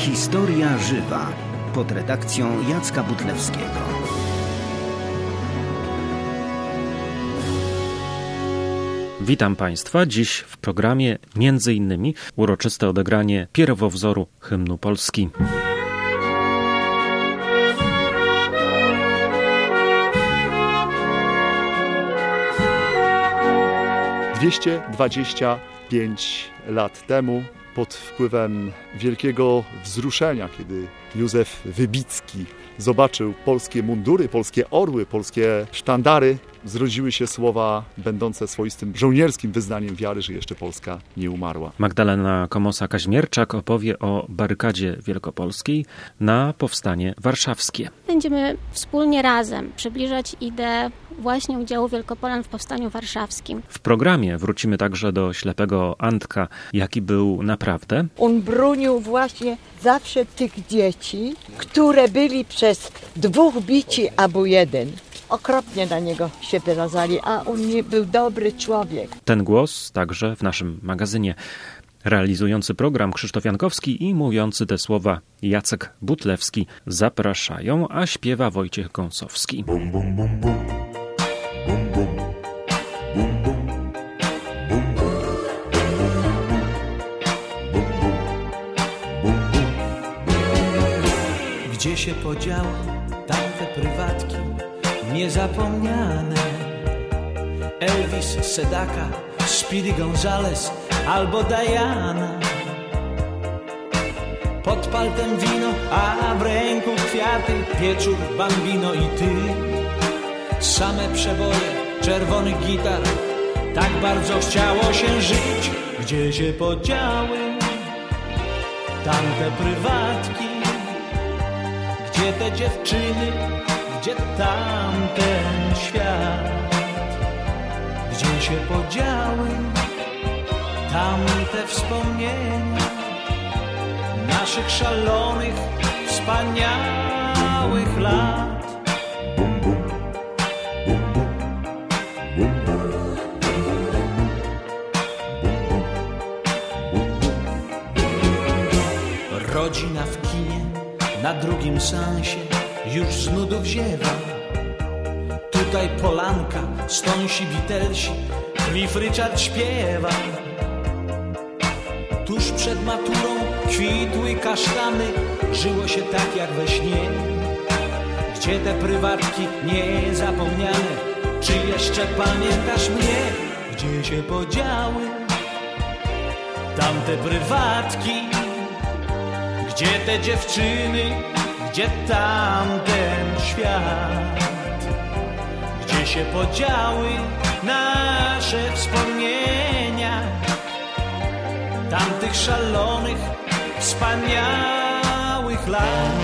Historia żywa pod redakcją Jacka Butlewskiego. Witam Państwa. Dziś w programie m.in. uroczyste odegranie pierwowzoru hymnu Polski. 225 lat temu, pod wpływem wielkiego wzruszenia, kiedy Józef Wybicki zobaczył polskie mundury, polskie orły, polskie sztandary, zrodziły się słowa będące swoistym żołnierskim wyznaniem wiary, że jeszcze Polska nie umarła. Magdalena Komosa-Kaźmierczak opowie o barykadzie wielkopolskiej na powstanie warszawskie. Będziemy wspólnie razem przybliżać ideę właśnie udziału Wielkopolan w powstaniu warszawskim. W programie wrócimy także do ślepego Antka, jaki był naprawdę. On bronił właśnie zawsze tych dzieci, które byli przez dwóch bici albo jeden. Okropnie na niego się wyrazali, a on nie był dobry człowiek. Ten głos także w naszym magazynie. Realizujący program Krzysztof Jankowski i mówiący te słowa Jacek Butlewski zapraszają, a śpiewa Wojciech Gąsowski. Bum, bum, bum, bum. Bum, bum. Bum, bum. Bum, bum. Bum, bum. Bum, bum. Gdzie się podziały tamte prywatki niezapomniane? Elvis, Sedaka, Speedy Gonzales albo Diana. Pod paltem wino, a w ręku kwiaty, pieczur, bambino i ty. Same przeboje czerwonych gitar, tak bardzo chciało się żyć. Gdzie się podziały tamte prywatki? Gdzie te dziewczyny? Gdzie tamten świat? Gdzie się podziały tamte wspomnienia naszych szalonych, wspaniałych lat? Bum, bum. Bum, bum. Bum, bum. Rodzina w kinie, na drugim seansie już z nudów ziewa. Tutaj Polanka, Stonsi, Beatlesi, Cliff Richard śpiewa. Tuż przed maturą kwitły kasztany, żyło się tak jak we śnie. Gdzie te prywatki niezapomniane? Czy jeszcze pamiętasz mnie? Gdzie się podziały tamte prywatki? Gdzie te dziewczyny? Gdzie tamten świat? Gdzie się podziały nasze wspomnienia tamtych szalonych, wspaniałych lat?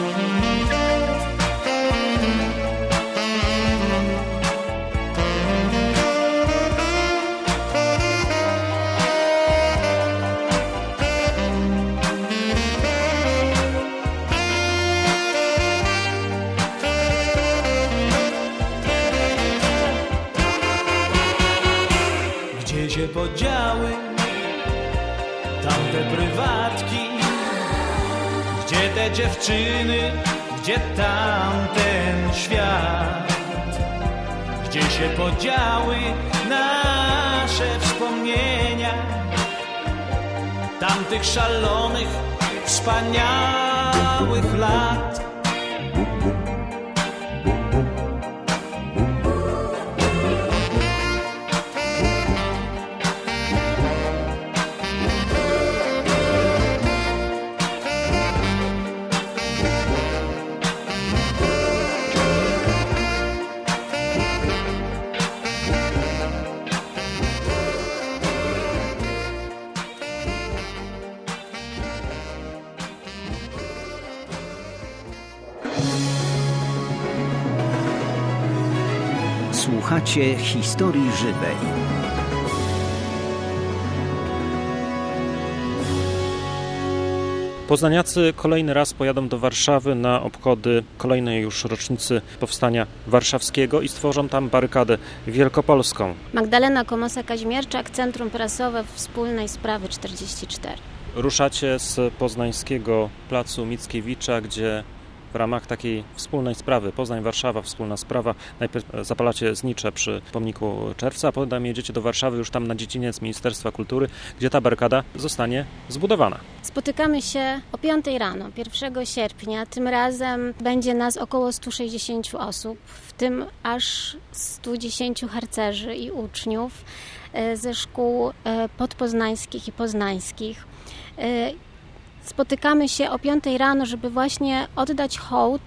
Gdzie się podziały tamte prywatki? Gdzie te dziewczyny? Gdzie tamten świat? Gdzie się podziały nasze wspomnienia tamtych szalonych, wspaniałych lat? Słuchacie Historii żywej. Poznaniacy kolejny raz pojadą do Warszawy na obchody kolejnej już rocznicy Powstania Warszawskiego i stworzą tam barykadę wielkopolską. Magdalena Komosa-Kazimierczak, Centrum Prasowe Wspólnej Sprawy 44. Ruszacie z poznańskiego placu Mickiewicza, gdzie w ramach takiej wspólnej sprawy, Poznań-Warszawa, wspólna sprawa, najpierw zapalacie znicze przy pomniku Czerwca, a potem jedziecie do Warszawy już tam na dziedziniec Ministerstwa Kultury, gdzie ta barykada zostanie zbudowana. Spotykamy się o 5 rano, 1 sierpnia. Tym razem będzie nas około 160 osób, w tym aż 110 harcerzy i uczniów ze szkół podpoznańskich i poznańskich. Spotykamy się o 5 rano, żeby właśnie oddać hołd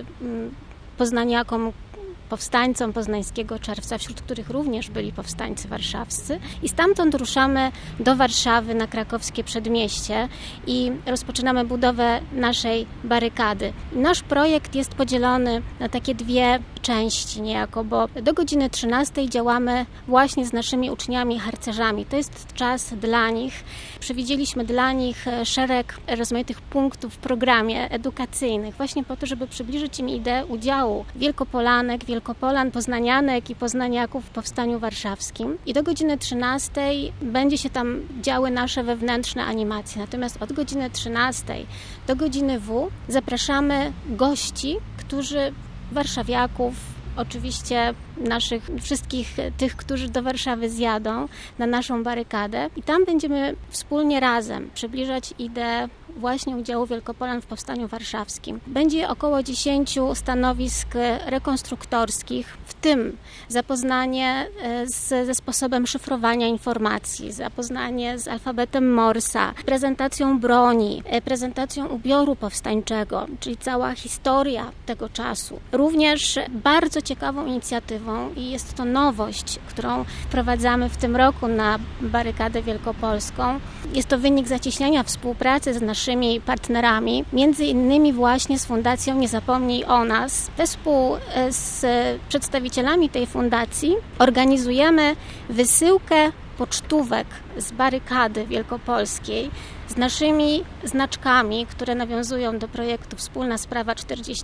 poznaniakom, powstańcom poznańskiego Czerwca, wśród których również byli powstańcy warszawscy. I stamtąd ruszamy do Warszawy na krakowskie przedmieście i rozpoczynamy budowę naszej barykady. Nasz projekt jest podzielony na takie dwie części niejako, bo do godziny 13 działamy właśnie z naszymi uczniami harcerzami. To jest czas dla nich. Przewidzieliśmy dla nich szereg rozmaitych punktów w programie edukacyjnych, właśnie po to, żeby przybliżyć im ideę udziału wielkopolanek, wielkopolan, poznanianek i poznaniaków w Powstaniu Warszawskim. I do godziny 13 będzie się tam działy nasze wewnętrzne animacje. Natomiast od godziny 13 do godziny W zapraszamy gości, którzy warszawiaków, oczywiście naszych wszystkich tych, którzy do Warszawy zjadą na naszą barykadę i tam będziemy wspólnie razem przybliżać ideę właśnie udziału Wielkopolan w Powstaniu Warszawskim. Będzie około 10 stanowisk rekonstruktorskich, w tym zapoznanie ze sposobem szyfrowania informacji, zapoznanie z alfabetem Morsa, prezentacją broni, prezentacją ubioru powstańczego, czyli cała historia tego czasu. Również bardzo ciekawą inicjatywą i jest to nowość, którą wprowadzamy w tym roku na barykadę wielkopolską. Jest to wynik zacieśniania współpracy z naszymi partnerami, między innymi właśnie z Fundacją Nie Zapomnij o Nas. Wespół z przedstawicielami tej fundacji organizujemy wysyłkę pocztówek z barykady wielkopolskiej z naszymi znaczkami, które nawiązują do projektu Wspólna Sprawa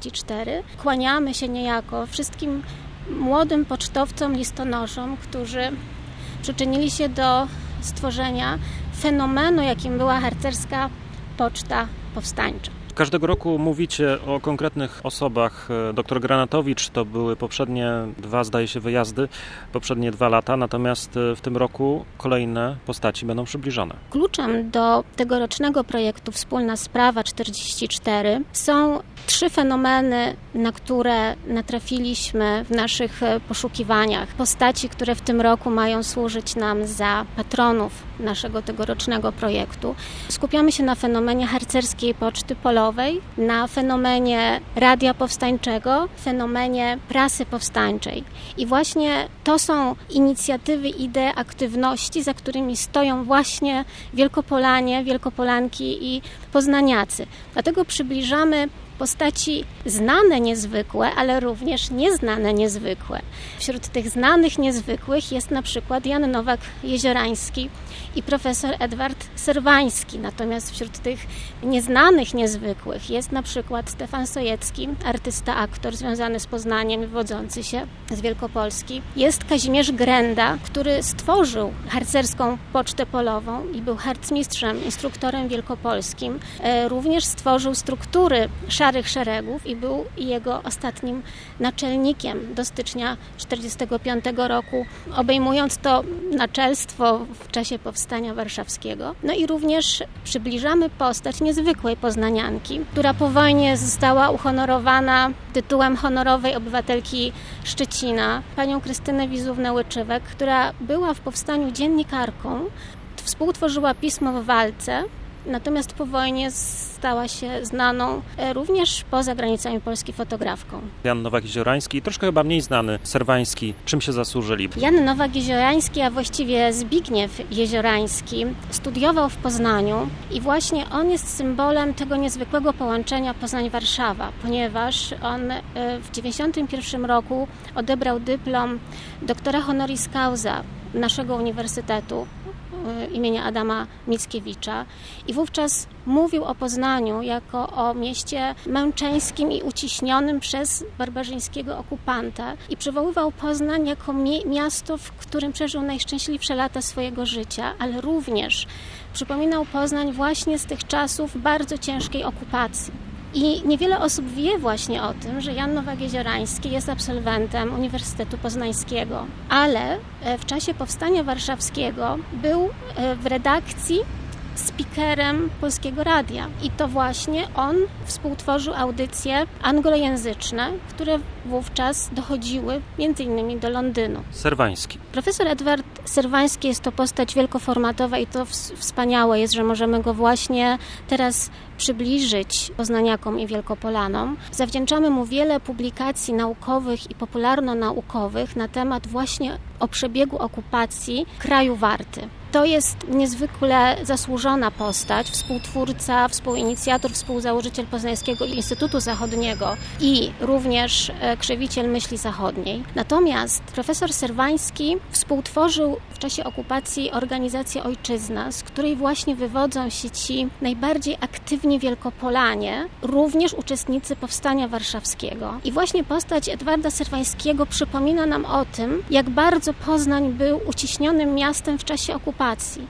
44. Kłaniamy się niejako wszystkim młodym pocztowcom, listonoszom, którzy przyczynili się do stworzenia fenomenu, jakim była harcerska poczta powstańcza. Każdego roku mówicie o konkretnych osobach. Doktor Granatowicz to były poprzednie 2, zdaje się, wyjazdy, poprzednie 2 lata, natomiast w tym roku kolejne postaci będą przybliżone. Kluczem do tegorocznego projektu Wspólna Sprawa 44 są 3 fenomeny, na które natrafiliśmy w naszych poszukiwaniach. Postaci, które w tym roku mają służyć nam za patronów naszego tegorocznego projektu. Skupiamy się na fenomenie harcerskiej poczty polowej, na fenomenie radia powstańczego, fenomenie prasy powstańczej. I właśnie to są inicjatywy, idee, aktywności, za którymi stoją właśnie Wielkopolanie, Wielkopolanki i poznaniacy. Dlatego przybliżamy postaci znane niezwykłe, ale również nieznane niezwykłe. Wśród tych znanych niezwykłych jest na przykład Jan Nowak-Jeziorański i profesor Edward Serwański. Natomiast wśród tych nieznanych niezwykłych jest na przykład Stefan Sojecki, artysta, aktor związany z Poznaniem, wywodzący się z Wielkopolski. Jest Kazimierz Grenda, który stworzył harcerską pocztę polową i był harcmistrzem, instruktorem wielkopolskim. Również stworzył struktury Szarych Szeregów i był jego ostatnim naczelnikiem do stycznia 1945 roku, obejmując to naczelstwo w czasie Powstania Warszawskiego. No i również przybliżamy postać niezwykłej poznanianki, która po wojnie została uhonorowana tytułem honorowej obywatelki Szczecina, panią Krystynę Wizuwnę-Łyczywek, która była w powstaniu dziennikarką, współtworzyła pismo w walce, natomiast po wojnie stała się znaną również poza granicami Polski fotografką. Jan Nowak-Jeziorański i troszkę chyba mniej znany Serwański. Czym się zasłużyli? Jan Nowak-Jeziorański, a właściwie Zbigniew Jeziorański studiował w Poznaniu i właśnie on jest symbolem tego niezwykłego połączenia Poznań-Warszawa, ponieważ on w 1991 roku odebrał dyplom doktora honoris causa naszego uniwersytetu imienia Adama Mickiewicza i wówczas mówił o Poznaniu jako o mieście męczeńskim i uciśnionym przez barbarzyńskiego okupanta i przywoływał Poznań jako miasto, w którym przeżył najszczęśliwsze lata swojego życia, ale również przypominał Poznań właśnie z tych czasów bardzo ciężkiej okupacji. I niewiele osób wie właśnie o tym, że Jan Nowak-Jeziorański jest absolwentem Uniwersytetu Poznańskiego, ale w czasie Powstania Warszawskiego był w redakcji speakerem Polskiego Radia. I to właśnie on współtworzył audycje anglojęzyczne, które wówczas dochodziły m.in. do Londynu. Serwański. Profesor Edward Serwański jest to postać wielkoformatowa i to wspaniałe jest, że możemy go właśnie teraz przybliżyć poznaniakom i wielkopolanom. Zawdzięczamy mu wiele publikacji naukowych i popularno-naukowych na temat właśnie o przebiegu okupacji kraju Warty. To jest niezwykle zasłużona postać, współtwórca, współinicjator, współzałożyciel Poznańskiego Instytutu Zachodniego i również krzewiciel myśli zachodniej. Natomiast profesor Serwański współtworzył w czasie okupacji organizację Ojczyzna, z której właśnie wywodzą się ci najbardziej aktywni Wielkopolanie, również uczestnicy Powstania Warszawskiego. I właśnie postać Edwarda Serwańskiego przypomina nam o tym, jak bardzo Poznań był uciśnionym miastem w czasie okupacji.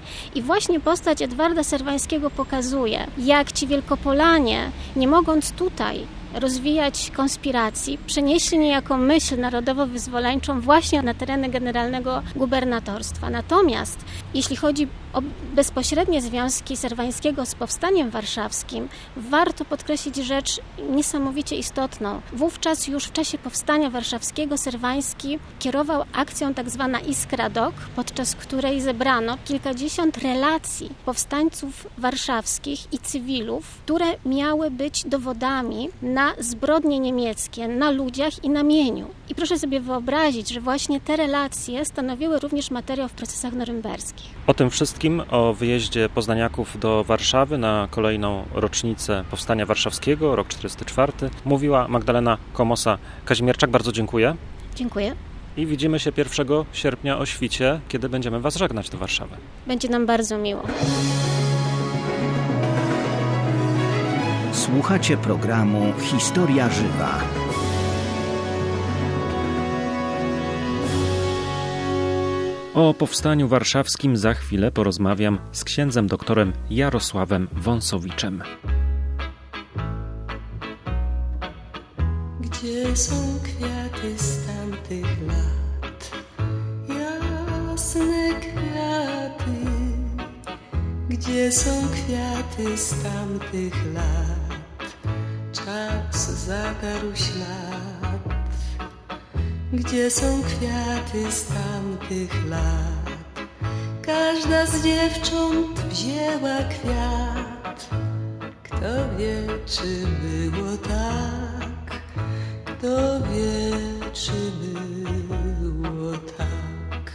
I właśnie postać Edwarda Serwańskiego pokazuje, jak ci Wielkopolanie, nie mogąc tutaj rozwijać konspiracji, przenieśli niejako myśl narodowo-wyzwoleńczą właśnie na tereny generalnego gubernatorstwa. Natomiast jeśli chodzi o bezpośrednie związki Serwańskiego z Powstaniem Warszawskim, warto podkreślić rzecz niesamowicie istotną. Wówczas już w czasie Powstania Warszawskiego Serwański kierował akcją tzw. Iskra Dok, podczas której zebrano kilkadziesiąt relacji powstańców warszawskich i cywilów, które miały być dowodami na zbrodnie niemieckie, na ludziach i na mieniu. I proszę sobie wyobrazić, że właśnie te relacje stanowiły również materiał w procesach norymberskich. O tym wszystkim, o wyjeździe poznaniaków do Warszawy na kolejną rocznicę Powstania Warszawskiego, rok 1944, mówiła Magdalena Komosa-Kazimierczak. Bardzo dziękuję. Dziękuję. I widzimy się 1 sierpnia o świcie, kiedy będziemy Was żegnać do Warszawy. Będzie nam bardzo miło. Słuchacie programu Historia Żywa. O Powstaniu Warszawskim za chwilę porozmawiam z księdzem doktorem Jarosławem Wąsowiczem. Gdzie są kwiaty z tamtych lat? Jasne kwiaty. Gdzie są kwiaty z tamtych lat? Czas zatarł ślad. Gdzie są kwiaty z tamtych lat? Każda z dziewcząt wzięła kwiat. Kto wie, czy było tak? Kto wie, czy było tak?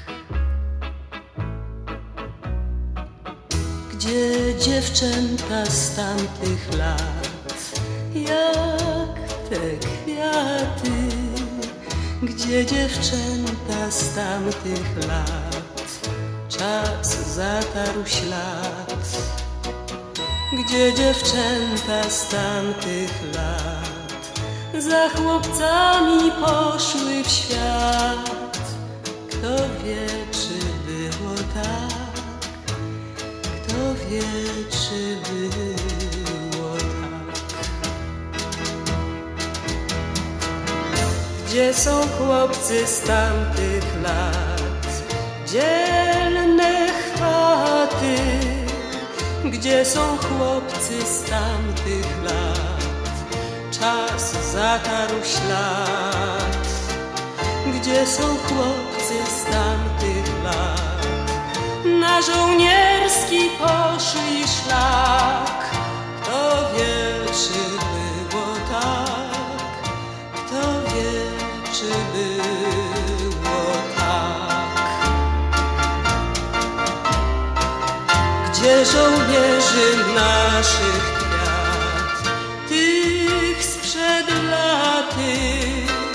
Gdzie dziewczęta z tamtych lat? Jak te kwiaty? Gdzie dziewczęta z tamtych lat? Czas zatarł ślad. Gdzie dziewczęta z tamtych lat? Za chłopcami poszły w świat. Kto wie, czy było tak? Kto wie, czy było tak? Gdzie są chłopcy z tamtych lat? Dzielne chwaty. Gdzie są chłopcy z tamtych lat? Czas zatarł ślad. Gdzie są chłopcy z tamtych lat? Na żołnierski poszli szlak. Kto wie, czy było tak? Kto wie, czy było tak? Gdzie żołnierzy naszych kwiat? Tych sprzed laty.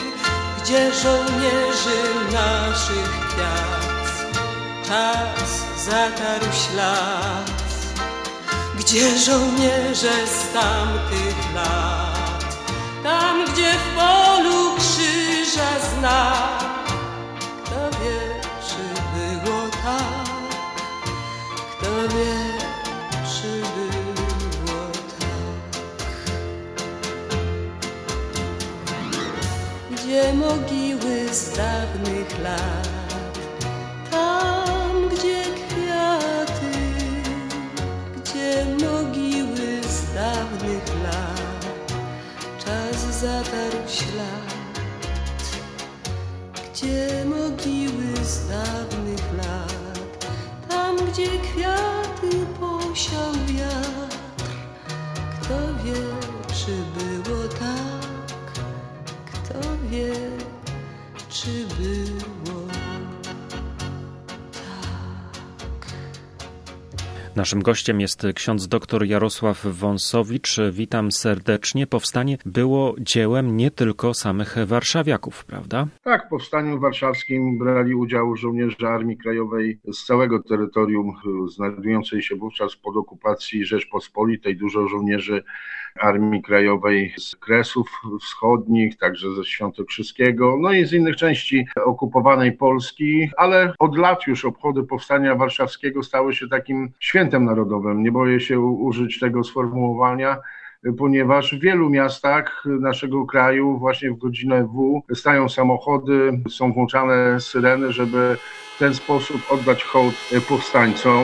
Gdzie żołnierzy naszych kwiat? Czas zatarł ślad, gdzie żołnierze z tamtych lat, tam gdzie w polu krzyża znak. Kto wie, czy było tak, kto wie, czy było tak. Gdzie mogiły z dawnych lat, tam gdzie kwiaty, gdzie mogiły z dawnych lat, czas zatarł ślad. Gdzie mogiły z dawnych lat, tam gdzie kwiaty posiał wiatr. Kto wie, czy było tak, kto wie, czy było tak. Naszym gościem jest ksiądz dr Jarosław Wąsowicz. Witam serdecznie. Powstanie było dziełem nie tylko samych warszawiaków, prawda? Tak, w powstaniu warszawskim brali udział żołnierze Armii Krajowej z całego terytorium znajdującej się wówczas pod okupacji Rzeczpospolitej. Dużo żołnierzy Armii Krajowej z Kresów Wschodnich, także ze Świętokrzyskiego, no i z innych części okupowanej Polski, ale od lat już obchody Powstania Warszawskiego stały się takim świętem narodowym. Nie boję się użyć tego sformułowania, ponieważ w wielu miastach naszego kraju właśnie w godzinę W stają samochody, są włączane syreny, żeby w ten sposób oddać hołd powstańcom.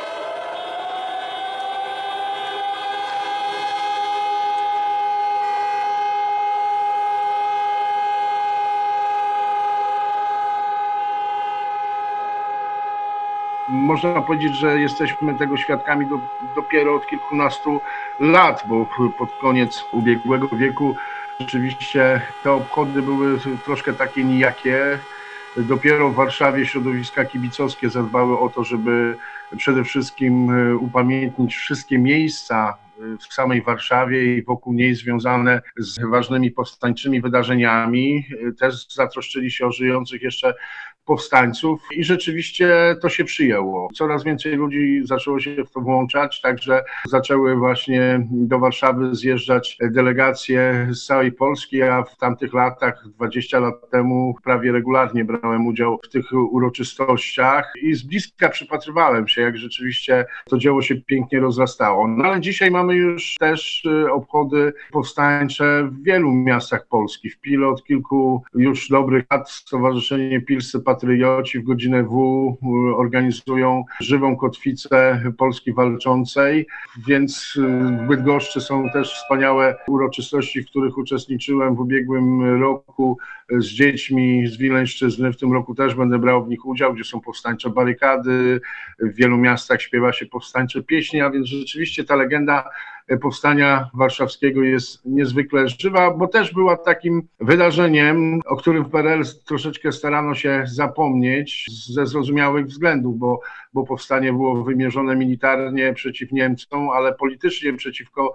Można powiedzieć, że jesteśmy tego świadkami dopiero od kilkunastu lat, bo pod koniec ubiegłego wieku rzeczywiście te obchody były troszkę takie nijakie. Dopiero w Warszawie środowiska kibicowskie zadbały o to, żeby przede wszystkim upamiętnić wszystkie miejsca w samej Warszawie i wokół niej związane z ważnymi powstańczymi wydarzeniami. Też zatroszczyli się o żyjących jeszcze powstańców i rzeczywiście to się przyjęło. Coraz więcej ludzi zaczęło się w to włączać, także zaczęły właśnie do Warszawy zjeżdżać delegacje z całej Polski, a w tamtych latach, 20 lat temu, prawie regularnie brałem udział w tych uroczystościach i z bliska przypatrywałem się, jak rzeczywiście to dzieło się pięknie rozrastało. No ale dzisiaj mamy już też obchody powstańcze w wielu miastach Polski. W Pile od kilku już dobrych lat Stowarzyszenie Pilscy Patrioci w godzinę W organizują żywą kotwicę Polski Walczącej, więc w Bydgoszczy są też wspaniałe uroczystości, w których uczestniczyłem w ubiegłym roku z dziećmi z Wileńszczyzny. W tym roku też będę brał w nich udział, gdzie są powstańcze barykady, w wielu miastach śpiewa się powstańcze pieśni, a więc rzeczywiście ta legenda Powstania Warszawskiego jest niezwykle żywa, bo też była takim wydarzeniem, o którym w PRL troszeczkę starano się zapomnieć ze zrozumiałych względów, bo powstanie było wymierzone militarnie przeciw Niemcom, ale politycznie przeciwko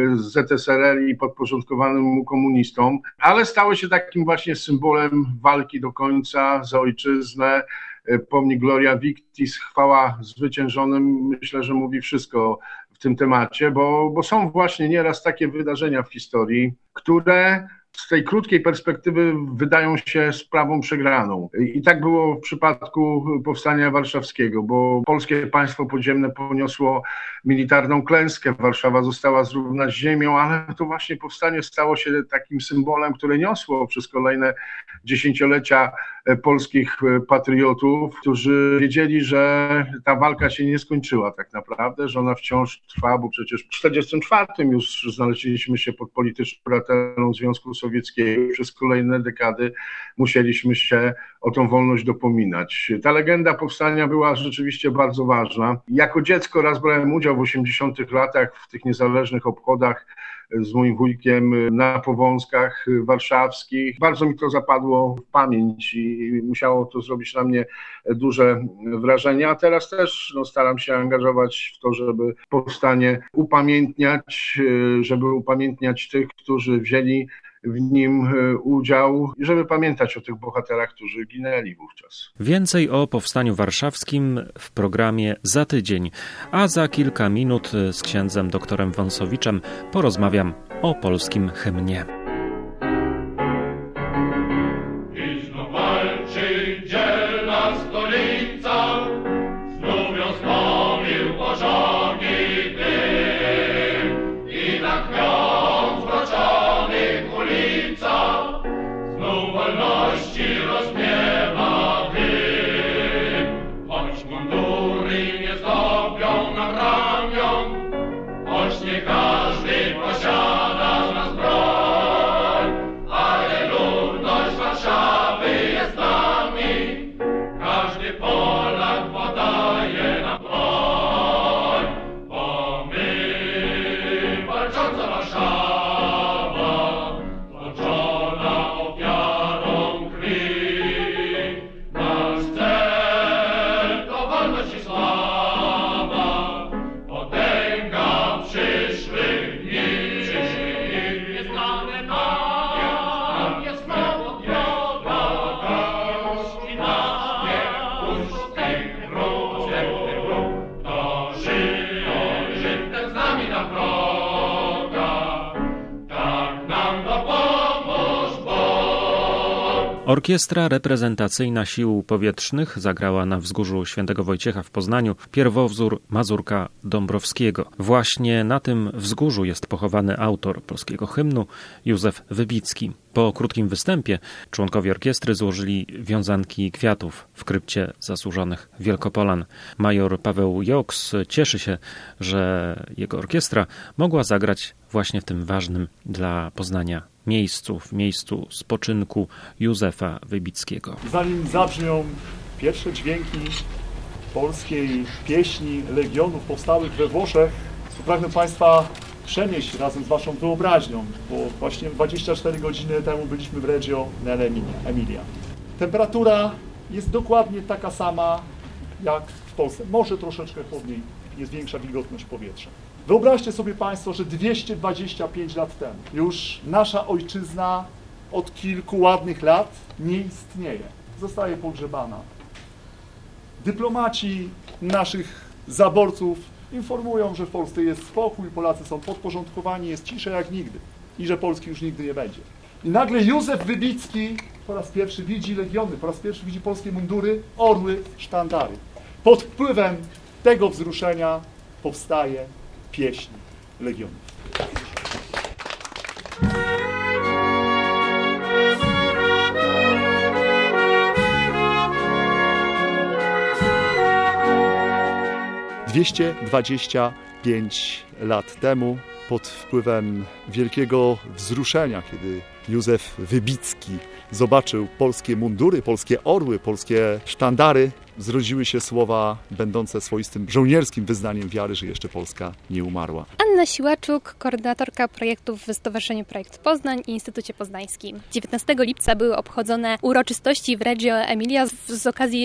ZSRR i podporządkowanym mu komunistom, ale stało się takim właśnie symbolem walki do końca za ojczyznę. Pomnik Gloria Victis, chwała zwyciężonym, myślę, że mówi wszystko w tym temacie, bo są właśnie nieraz takie wydarzenia w historii, które z tej krótkiej perspektywy wydają się sprawą przegraną. I tak było w przypadku Powstania Warszawskiego, bo polskie państwo podziemne poniosło militarną klęskę, Warszawa została zrównana z ziemią, ale to właśnie powstanie stało się takim symbolem, które niosło przez kolejne dziesięciolecia polskich patriotów, którzy wiedzieli, że ta walka się nie skończyła tak naprawdę, że ona wciąż trwa, bo przecież w 1944 już znaleźliśmy się pod polityczną bratelą Związku Sowieckiego i przez kolejne dekady musieliśmy się o tą wolność dopominać. Ta legenda powstania była rzeczywiście bardzo ważna. Jako dziecko raz brałem udział w 80 latach w tych niezależnych obchodach z moim wujkiem na Powązkach warszawskich. Bardzo mi to zapadło w pamięć i musiało to zrobić na mnie duże wrażenie, a teraz też staram się angażować w to, żeby powstanie upamiętniać, żeby upamiętniać tych, którzy wzięli w nim udział, żeby pamiętać o tych bohaterach, którzy ginęli wówczas. Więcej o Powstaniu Warszawskim w programie za tydzień, a za kilka minut z księdzem doktorem Wąsowiczem porozmawiam o polskim hymnie. Orkiestra reprezentacyjna Sił Powietrznych zagrała na wzgórzu Świętego Wojciecha w Poznaniu pierwowzór Mazurka Dąbrowskiego. Właśnie na tym wzgórzu jest pochowany autor polskiego hymnu Józef Wybicki. Po krótkim występie członkowie orkiestry złożyli wiązanki kwiatów w krypcie zasłużonych Wielkopolan. Major Paweł Joks cieszy się, że jego orkiestra mogła zagrać właśnie w tym ważnym dla Poznania miejscu, w miejscu spoczynku Józefa Wybickiego. Zanim zabrzmią pierwsze dźwięki polskiej pieśni Legionów powstałych we Włoszech, pragnę Państwa przenieść razem z Waszą wyobraźnią, bo właśnie 24 godziny temu byliśmy w Reggio Emilia. Temperatura jest dokładnie taka sama jak w Polsce, może troszeczkę chłodniej, jest większa wilgotność powietrza. Wyobraźcie sobie Państwo, że 225 lat temu już nasza ojczyzna od kilku ładnych lat nie istnieje, zostaje pogrzebana. Dyplomaci naszych zaborców informują, że w Polsce jest spokój, Polacy są podporządkowani, jest cisza jak nigdy i że Polski już nigdy nie będzie. I nagle Józef Wybicki po raz pierwszy widzi legiony, po raz pierwszy widzi polskie mundury, orły, sztandary. Pod wpływem tego wzruszenia powstaje pieśń Legionów. ...225 lat temu, pod wpływem wielkiego wzruszenia, kiedy Józef Wybicki zobaczył polskie mundury, polskie orły, polskie sztandary, zrodziły się słowa będące swoistym żołnierskim wyznaniem wiary, że jeszcze Polska nie umarła. Anna Siłaczuk, koordynatorka projektów w Stowarzyszeniu Projekt Poznań i Instytucie Poznańskim. 19 lipca były obchodzone uroczystości w Reggio Emilia z okazji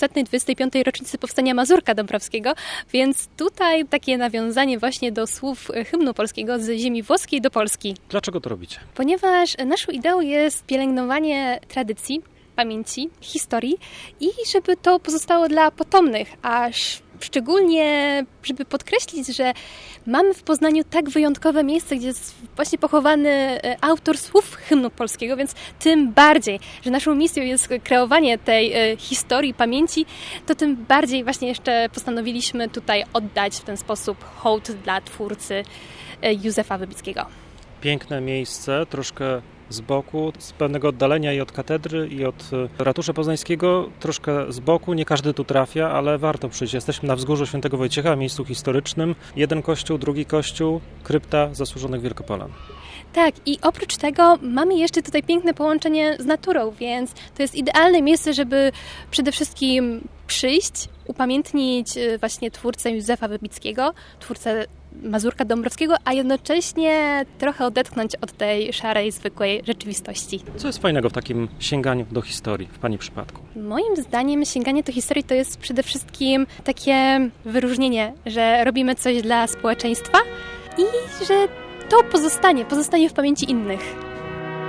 225. rocznicy powstania Mazurka Dąbrowskiego, więc tutaj takie nawiązanie właśnie do słów hymnu polskiego z ziemi włoskiej do Polski. Dlaczego to robicie? Ponieważ naszą ideą jest pielęgnowanie tradycji, pamięci, historii i żeby to pozostało dla potomnych, aż szczególnie, żeby podkreślić, że mamy w Poznaniu tak wyjątkowe miejsce, gdzie jest właśnie pochowany autor słów hymnu polskiego, więc tym bardziej, że naszą misją jest kreowanie tej historii, pamięci, to tym bardziej właśnie jeszcze postanowiliśmy tutaj oddać w ten sposób hołd dla twórcy Józefa Wybickiego. Piękne miejsce, troszkę z boku, z pewnego oddalenia i od katedry, i od ratusza poznańskiego, troszkę z boku. Nie każdy tu trafia, ale warto przyjść. Jesteśmy na wzgórzu Świętego Wojciecha, miejscu historycznym. Jeden kościół, drugi kościół, krypta zasłużonych Wielkopolan. Tak, i oprócz tego mamy jeszcze tutaj piękne połączenie z naturą, więc to jest idealne miejsce, żeby przede wszystkim przyjść, upamiętnić właśnie twórcę Józefa Wybickiego, twórcę Mazurka Dąbrowskiego, a jednocześnie trochę odetchnąć od tej szarej, zwykłej rzeczywistości. Co jest fajnego w takim sięganiu do historii w Pani przypadku? Moim zdaniem sięganie do historii to jest przede wszystkim takie wyróżnienie, że robimy coś dla społeczeństwa i że to pozostanie w pamięci innych.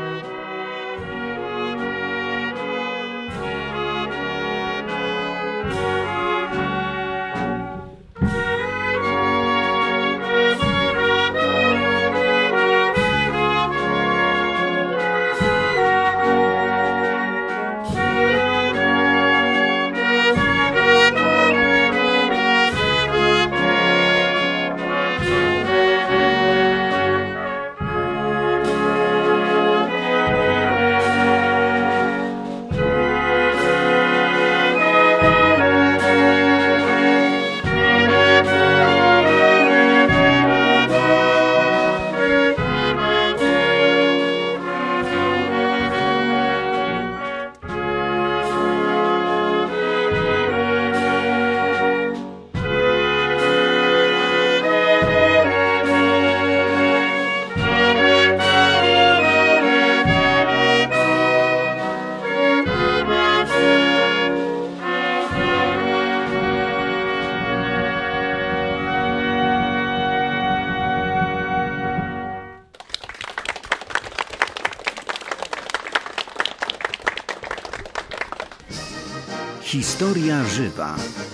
Historia żywa.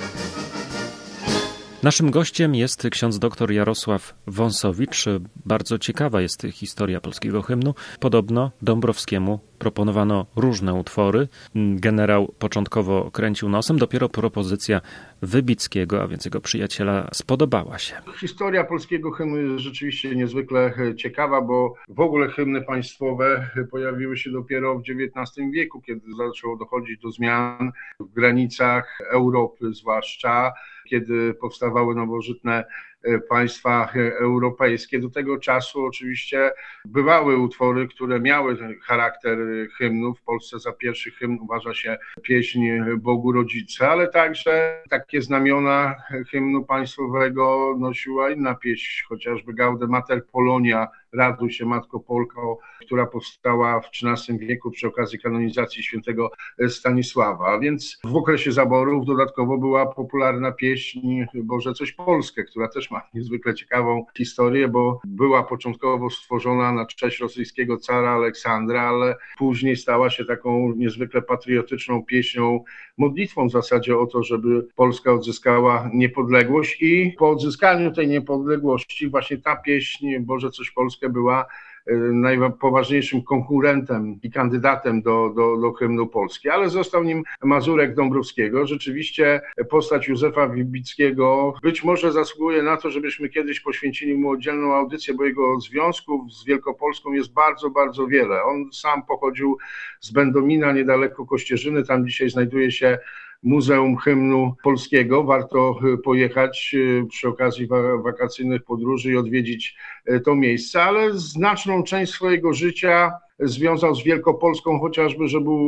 Naszym gościem jest ksiądz dr Jarosław Wąsowicz. Bardzo ciekawa jest historia polskiego hymnu. Podobno Dąbrowskiemu proponowano różne utwory. Generał początkowo kręcił nosem, dopiero propozycja Wybickiego, a więc jego przyjaciela, spodobała się. Historia polskiego hymnu jest rzeczywiście niezwykle ciekawa, bo w ogóle hymny państwowe pojawiły się dopiero w XIX wieku, kiedy zaczęło dochodzić do zmian w granicach Europy, zwłaszcza kiedy powstawały nowożytne państwa europejskie. Do tego czasu oczywiście bywały utwory, które miały charakter hymnu. W Polsce za pierwszy hymn uważa się pieśń Bogu Rodzice, ale także takie znamiona hymnu państwowego nosiła inna pieśń, chociażby Gaude Mater Polonia, Raduj się Matko Polko, która powstała w XIII wieku przy okazji kanonizacji świętego Stanisława. A więc w okresie zaborów dodatkowo była popularna pieśń Boże coś Polskie, która też ma niezwykle ciekawą historię, bo była początkowo stworzona na cześć rosyjskiego cara Aleksandra, ale później stała się taką niezwykle patriotyczną pieśnią, modlitwą w zasadzie o to, żeby Polska odzyskała niepodległość i po odzyskaniu tej niepodległości właśnie ta pieśń Boże coś Polskie była najpoważniejszym konkurentem i kandydatem do hymnu Polski, ale został nim Mazurek Dąbrowskiego. Rzeczywiście postać Józefa Wybickiego być może zasługuje na to, żebyśmy kiedyś poświęcili mu oddzielną audycję, bo jego związków z Wielkopolską jest bardzo, bardzo wiele. On sam pochodził z Będomina, niedaleko Kościerzyny, tam dzisiaj znajduje się Muzeum Hymnu Polskiego. Warto pojechać przy okazji wakacyjnych podróży i odwiedzić to miejsce, ale znaczną część swojego życia związał z Wielkopolską chociażby,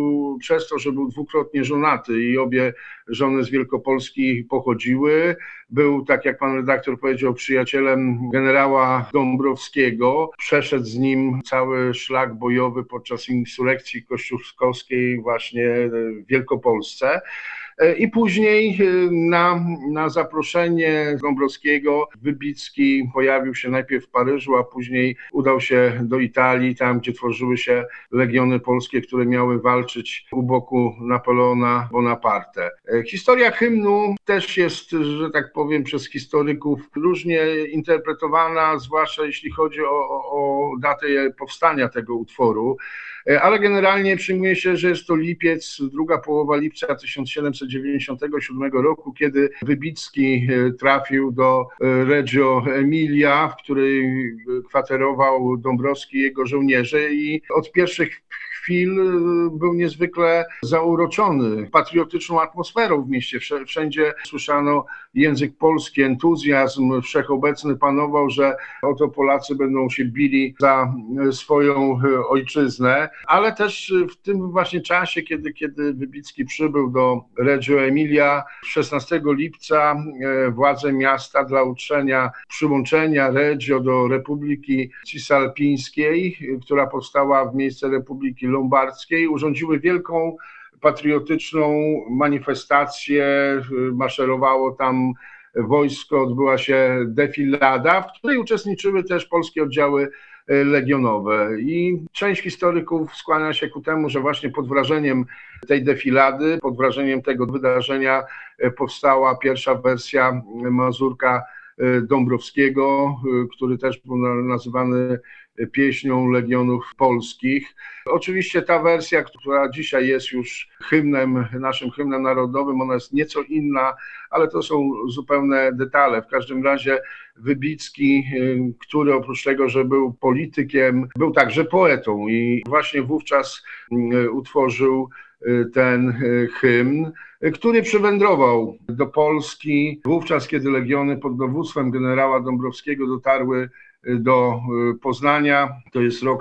przez to, że był dwukrotnie żonaty i obie żony z Wielkopolski pochodziły. Był, tak jak pan redaktor powiedział, przyjacielem generała Dąbrowskiego. Przeszedł z nim cały szlak bojowy podczas insurekcji kościuszkowskiej właśnie w Wielkopolsce. I później na zaproszenie Dąbrowskiego Wybicki pojawił się najpierw w Paryżu, a później udał się do Italii, tam gdzie tworzyły się legiony polskie, które miały walczyć u boku Napoleona Bonaparte. Historia hymnu też jest, że tak powiem, przez historyków różnie interpretowana, zwłaszcza jeśli chodzi o datę powstania tego utworu. Ale generalnie przyjmuje się, że jest to lipiec, druga połowa lipca 1797 roku, kiedy Wybicki trafił do Reggio Emilia, w której kwaterował Dąbrowski i jego żołnierze i od pierwszych chwil był niezwykle zauroczony patriotyczną atmosferą w mieście. Wszędzie słyszano język polski, entuzjazm wszechobecny panował, że oto Polacy będą się bili za swoją ojczyznę, ale też w tym właśnie czasie, kiedy Wybicki przybył do Reggio Emilia 16 lipca władze miasta dla przyłączenia Reggio do Republiki Cisalpińskiej, która powstała w miejsce Republiki Lombardzkiej, urządziły wielką patriotyczną manifestację, maszerowało tam wojsko, odbyła się defilada, w której uczestniczyły też polskie oddziały legionowe i część historyków skłania się ku temu, że właśnie pod wrażeniem tej defilady, pod wrażeniem tego wydarzenia powstała pierwsza wersja Mazurka Dąbrowskiego, który też był nazywany pieśnią Legionów Polskich. Oczywiście ta wersja, która dzisiaj jest już naszym hymnem narodowym, ona jest nieco inna, ale to są zupełne detale. W każdym razie Wybicki, który oprócz tego, że był politykiem, był także poetą i właśnie wówczas utworzył ten hymn, który przywędrował do Polski wówczas, kiedy legiony pod dowództwem generała Dąbrowskiego dotarły do Poznania. To jest rok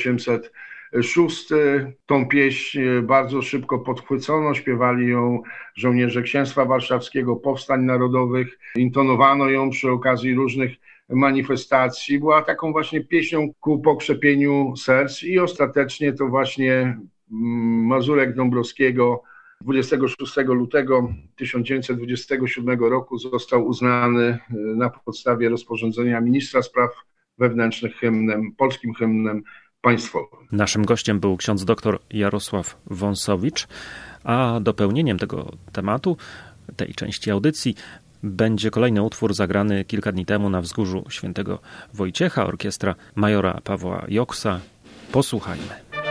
1806. Tą pieśń bardzo szybko podchwycono, śpiewali ją żołnierze Księstwa Warszawskiego, powstań narodowych, intonowano ją przy okazji różnych manifestacji. Była taką właśnie pieśnią ku pokrzepieniu serc i ostatecznie to właśnie Mazurek Dąbrowskiego 26 lutego 1927 roku został uznany na podstawie rozporządzenia ministra spraw wewnętrznych polskim hymnem państwowym. Naszym gościem był ksiądz dr Jarosław Wąsowicz. A dopełnieniem tego tematu, tej części audycji, będzie kolejny utwór zagrany kilka dni temu na Wzgórzu Świętego Wojciecha, orkiestra majora Pawła Joksa. Posłuchajmy.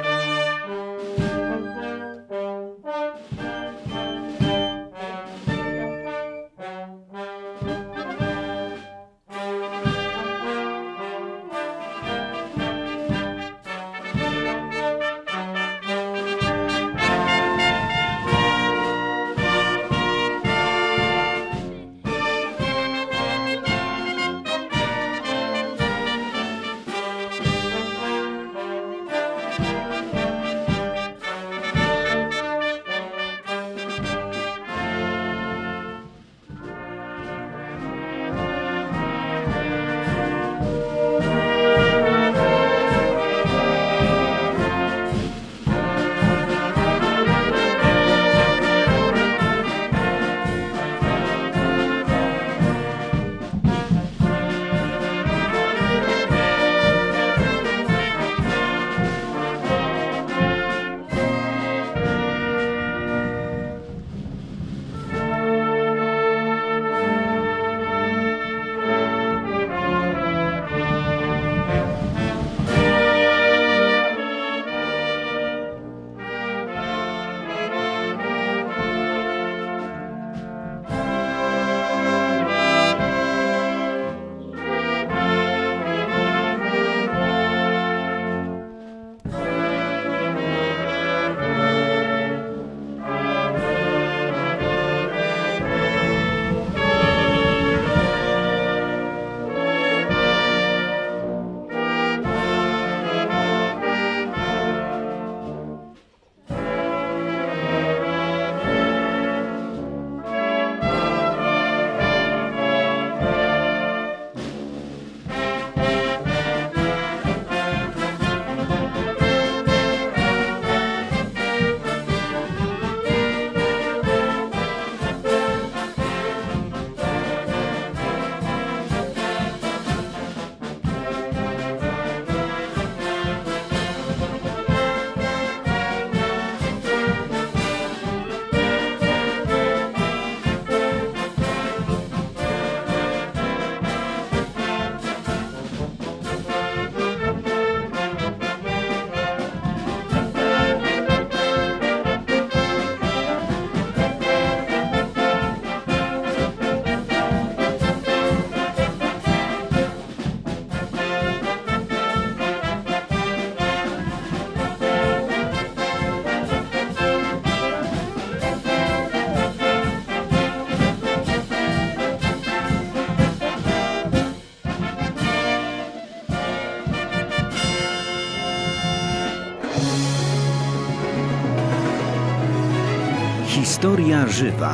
Historia żywa.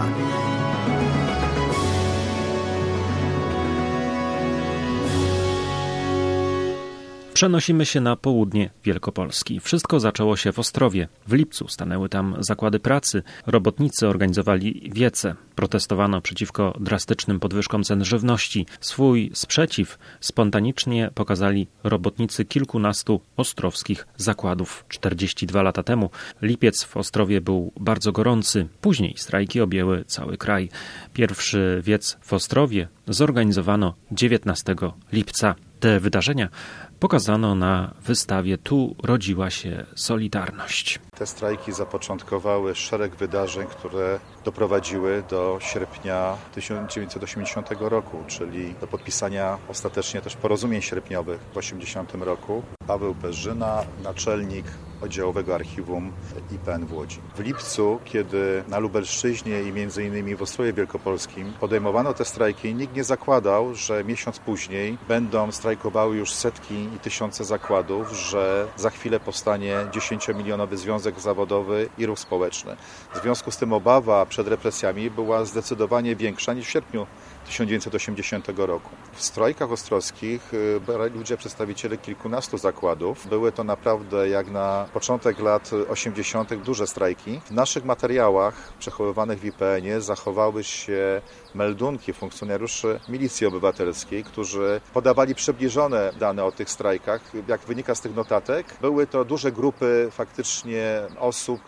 Przenosimy się na południe Wielkopolski. Wszystko zaczęło się w Ostrowie. W lipcu stanęły tam zakłady pracy. Robotnicy organizowali wiece. Protestowano przeciwko drastycznym podwyżkom cen żywności. Swój sprzeciw spontanicznie pokazali robotnicy kilkunastu ostrowskich zakładów. 42 lata temu lipiec w Ostrowie był bardzo gorący. Później strajki objęły cały kraj. Pierwszy wiec w Ostrowie zorganizowano 19 lipca. Te wydarzenia pokazano na wystawie Tu rodziła się Solidarność. Te strajki zapoczątkowały szereg wydarzeń, które doprowadziły do sierpnia 1980 roku, czyli do podpisania ostatecznie też porozumień sierpniowych w 1980 roku. Paweł Perzyna, naczelnik oddziałowego archiwum IPN w Łodzi. W lipcu, kiedy na Lubelszczyźnie i m.in. w Ostrowie Wielkopolskim podejmowano te strajki, nikt nie zakładał, że miesiąc później będą strajkowały już setki i tysiące zakładów, że za chwilę powstanie 10-milionowy związek zawodowy i ruch społeczny. W związku z tym obawa przed represjami była zdecydowanie większa niż w sierpniu 1980 roku. W strajkach ostrowskich brali udział przedstawiciele kilkunastu zakładów. Były to naprawdę jak na początek lat 80. duże strajki. W naszych materiałach przechowywanych w IPN-ie zachowały się meldunki funkcjonariuszy Milicji Obywatelskiej, którzy podawali przybliżone dane o tych strajkach. Jak wynika z tych notatek, były to duże grupy faktycznie osób, które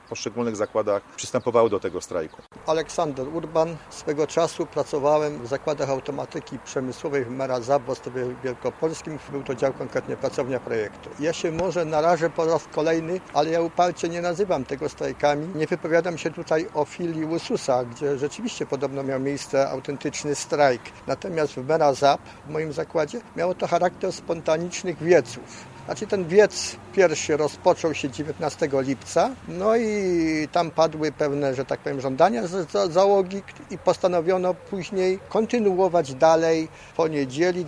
poszczególnych zakładach przystępowały do tego strajku. Aleksander Urban. Swego czasu pracowałem w zakładach automatyki przemysłowej w Mera-Zap w Ostrowie Wielkopolskim. Był to dział, konkretnie pracownia projektu. Ja się może narażę po raz kolejny, ale ja uparcie nie nazywam tego strajkami. Nie wypowiadam się tutaj o filii Ursusa, gdzie rzeczywiście podobno miał miejsce autentyczny strajk. Natomiast w Mera-Zap, w moim zakładzie, miało to charakter spontanicznych wieców. Znaczy ten wiec pierwszy rozpoczął się 19 lipca, no i tam padły pewne, że tak powiem, żądania z załogi i postanowiono później kontynuować dalej w poniedzieli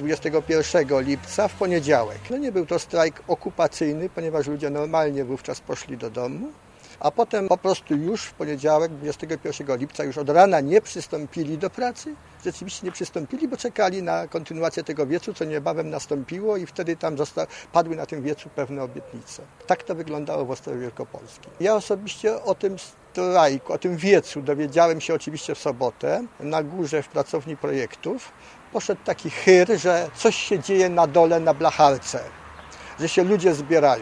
21 lipca w poniedziałek. No nie był to strajk okupacyjny, ponieważ ludzie normalnie wówczas poszli do domu. A potem po prostu już w poniedziałek, 21 lipca, już od rana nie przystąpili do pracy. Rzeczywiście nie przystąpili, bo czekali na kontynuację tego wiecu, co niebawem nastąpiło i wtedy tam padły na tym wiecu pewne obietnice. Tak to wyglądało w Ostrowie Wielkopolskim. Ja osobiście o tym strajku, o tym wiecu dowiedziałem się oczywiście w sobotę na górze w pracowni projektów. Poszedł taki chyr, że coś się dzieje na dole na blacharce, że się ludzie zbierają.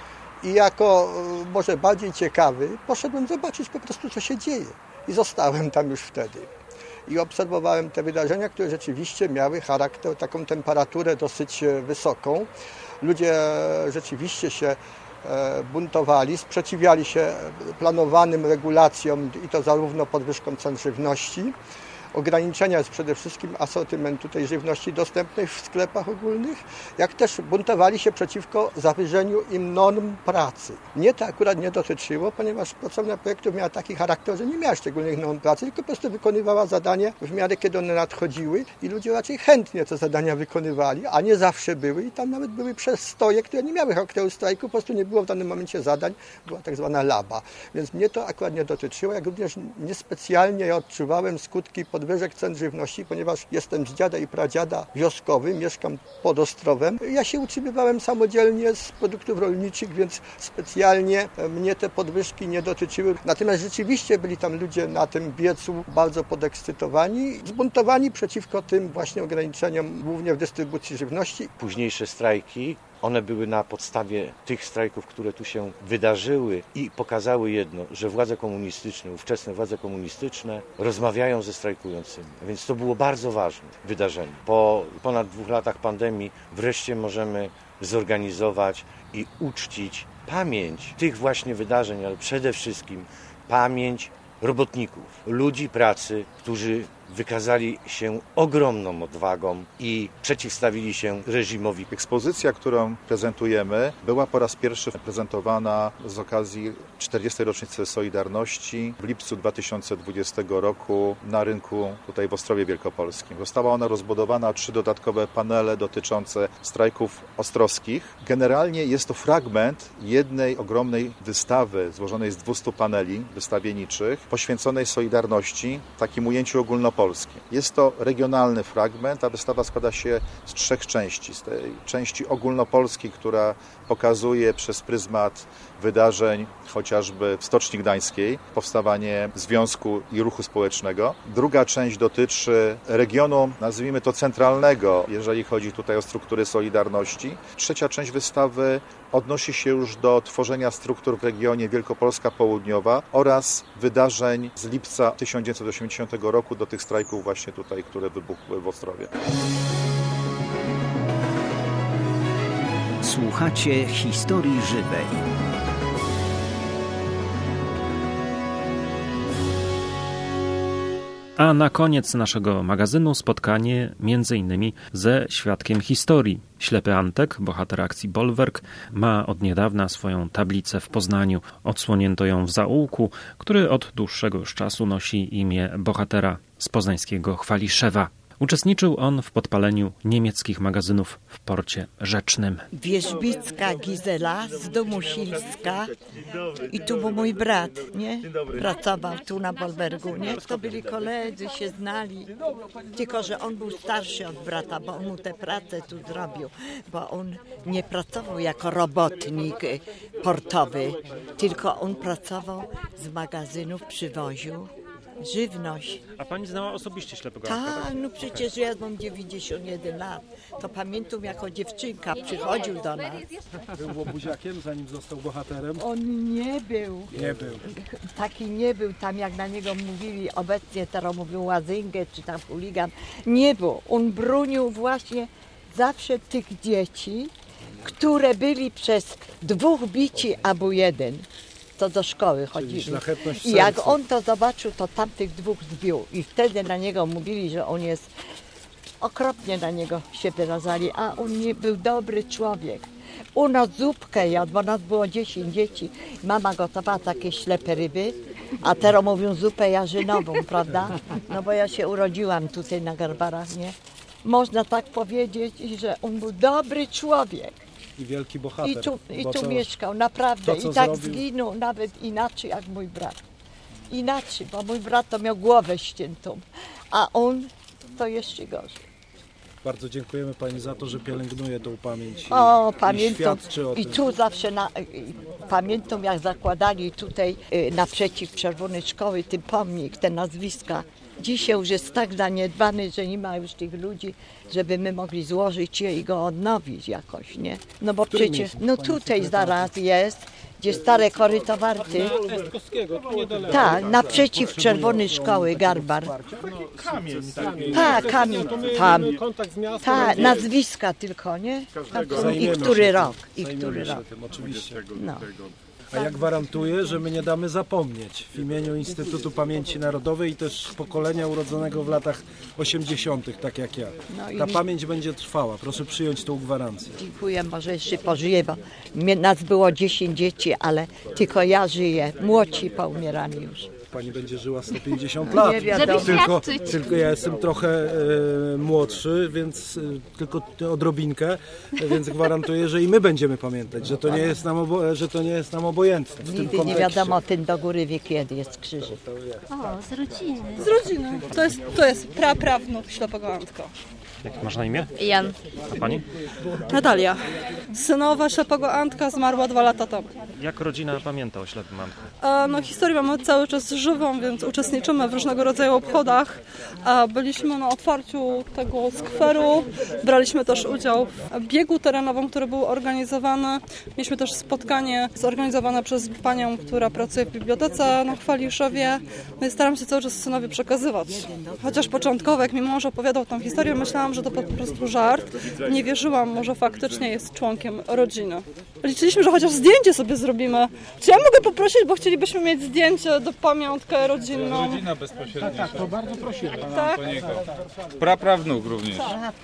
I jako może bardziej ciekawy poszedłem zobaczyć po prostu, co się dzieje. I zostałem tam już wtedy. I obserwowałem te wydarzenia, które rzeczywiście miały charakter, taką temperaturę dosyć wysoką. Ludzie rzeczywiście się buntowali, sprzeciwiali się planowanym regulacjom i to zarówno podwyżkom cen żywności, ograniczenia przede wszystkim asortymentu tej żywności dostępnej w sklepach ogólnych, jak też buntowali się przeciwko zawyżeniu im norm pracy. Mnie to akurat nie dotyczyło, ponieważ pracownia projektów miała taki charakter, że nie miała szczególnych norm pracy, tylko po prostu wykonywała zadania w miarę, kiedy one nadchodziły i ludzie raczej chętnie te zadania wykonywali, a nie zawsze były i tam nawet były przestoje, które nie miały charakteru strajku, po prostu nie było w danym momencie zadań, była tak zwana laba. Więc mnie to akurat nie dotyczyło, jak również niespecjalnie odczuwałem skutki podwyżek cen żywności, ponieważ jestem z dziada i pradziada wioskowy, mieszkam pod Ostrowem. Ja się utrzymywałem samodzielnie z produktów rolniczych, więc specjalnie mnie te podwyżki nie dotyczyły. Natomiast rzeczywiście byli tam ludzie na tym wiecu bardzo podekscytowani, zbuntowani przeciwko tym właśnie ograniczeniom, głównie w dystrybucji żywności. Późniejsze strajki, one były na podstawie tych strajków, które tu się wydarzyły i pokazały jedno, że władze komunistyczne, ówczesne władze komunistyczne rozmawiają ze strajkującymi. Więc to było bardzo ważne wydarzenie. Po ponad 2 latach pandemii wreszcie możemy zorganizować i uczcić pamięć tych właśnie wydarzeń, ale przede wszystkim pamięć robotników, ludzi pracy, którzy wykazali się ogromną odwagą i przeciwstawili się reżimowi. Ekspozycja, którą prezentujemy, była po raz pierwszy prezentowana z okazji 40. rocznicy Solidarności w lipcu 2020 roku na rynku tutaj w Ostrowie Wielkopolskim. Została ona rozbudowana o 3 dodatkowe panele dotyczące strajków ostrowskich. Generalnie jest to fragment jednej ogromnej wystawy złożonej z 200 paneli wystawienniczych poświęconej Solidarności, takim ujęciu ogólnopolskim. Jest to regionalny fragment, a wystawa składa się z 3 części. Z tej części ogólnopolskiej, która pokazuje przez pryzmat wydarzeń chociażby w Stoczni Gdańskiej, powstawanie związku i ruchu społecznego. Druga część dotyczy regionu, nazwijmy to centralnego, jeżeli chodzi tutaj o struktury Solidarności. Trzecia część wystawy odnosi się już do tworzenia struktur w regionie Wielkopolska Południowa oraz wydarzeń z lipca 1980 roku do tych strajków właśnie tutaj, które wybuchły w Ostrowie. Słuchacie historii żywej. A na koniec naszego magazynu spotkanie m.in. ze świadkiem historii. Ślepy Antek, bohater akcji Bolwerk, ma od niedawna swoją tablicę w Poznaniu. Odsłonięto ją w zaułku, który od dłuższego już czasu nosi imię bohatera z poznańskiego Chwaliszewa. Uczestniczył on w podpaleniu niemieckich magazynów w porcie rzecznym. Wierzbicka Gizela z domu Silska i tu był mój brat, nie? Pracował tu na Bolwergu, nie? To byli koledzy, się znali, tylko że on był starszy od brata, bo on mu tę pracę tu zrobił, bo on nie pracował jako robotnik portowy, tylko on pracował z magazynów, przywoził żywność. A pani znała osobiście ślepego Antka? Tak, no przecież ja mam 91 lat. To pamiętam, jako dziewczynka przychodził do nas. Był łobuziakiem, zanim został bohaterem? On nie był. Nie był. Taki nie był tam, jak na niego mówili obecnie, teraz mówią łazyngę, czy tam chuligan. Nie był. On bronił właśnie zawsze tych dzieci, które byli przez 2 bici albo 1. To do szkoły chodzili. I jak on to zobaczył, to tamtych 2 zbił. I wtedy na niego mówili, że on jest, okropnie na niego się wyrażali, a on nie był dobry człowiek. U nas zupkę jadł, bo nas było 10 dzieci. Mama gotowała takie ślepe ryby, a teraz mówią zupę jarzynową, prawda? No bo ja się urodziłam tutaj na Garbarach, nie? Można tak powiedzieć, że on był dobry człowiek. I wielki bohater. I tu mieszkał, naprawdę. I tak zrobił... zginął nawet inaczej jak mój brat. Inaczej, bo mój brat to miał głowę ściętą, a on to jeszcze gorzej. Bardzo dziękujemy pani za to, że pielęgnuje tą pamięć. Pamiętam. I tu zawsze pamiętam, jak zakładali tutaj naprzeciw Czerwonej Szkoły ten pomnik, te nazwiska. Dzisiaj już jest tak zaniedbany, że nie ma już tych ludzi, żeby my mogli złożyć je i go odnowić jakoś, nie? No bo przecież, no tutaj zaraz jest, gdzie stare koryto Warty. Tak, naprzeciw Czerwonej Szkoły, Garbar. Tak, kamień tam. Tak, nazwiska tylko, nie? I który rok. Oczywiście. No. A ja gwarantuję, że my nie damy zapomnieć w imieniu Instytutu Pamięci Narodowej i też pokolenia urodzonego w latach 80., tak jak ja. Ta pamięć będzie trwała. Proszę przyjąć tą gwarancję. Dziękuję, może jeszcze pożyję, bo nas było 10 dzieci, ale tylko ja żyję. Młodsi poumierali już. Pani będzie żyła 150 lat. Tylko ja jestem trochę młodszy, więc tylko odrobinkę, więc gwarantuję, że i my będziemy pamiętać, że to nie jest nam obojętne. Nigdy nie wiadomo, ten do góry wie kiedy jest krzyżyk. O, z rodziny. Z rodziny. To jest praprawnuk ślepego Antka. Jak masz na imię? Jan. A pani? Natalia. Synowa ślepego Antka zmarła 2 lata temu. Jak rodzina pamięta o ślepym Antku? No, historię mamy cały czas żywą, więc uczestniczymy w różnego rodzaju obchodach. Byliśmy na otwarciu tego skweru, braliśmy też udział w biegu terenowym, który był organizowany. Mieliśmy też spotkanie zorganizowane przez panią, która pracuje w bibliotece na Chwaliszewie. No i staram się cały czas synowi przekazywać. Chociaż początkowo, jak mi mąż opowiadał tą historię, myślałam, że to po prostu żart. Nie wierzyłam, że faktycznie jest członkiem rodziny. Liczyliśmy, że chociaż zdjęcie sobie zrobimy. Czy ja mogę poprosić, bo chcielibyśmy mieć zdjęcie do pamiątkę rodzinną. Rodzina bezpośrednio. Tak, to bardzo prosimy. Tak? Praprawnuk również.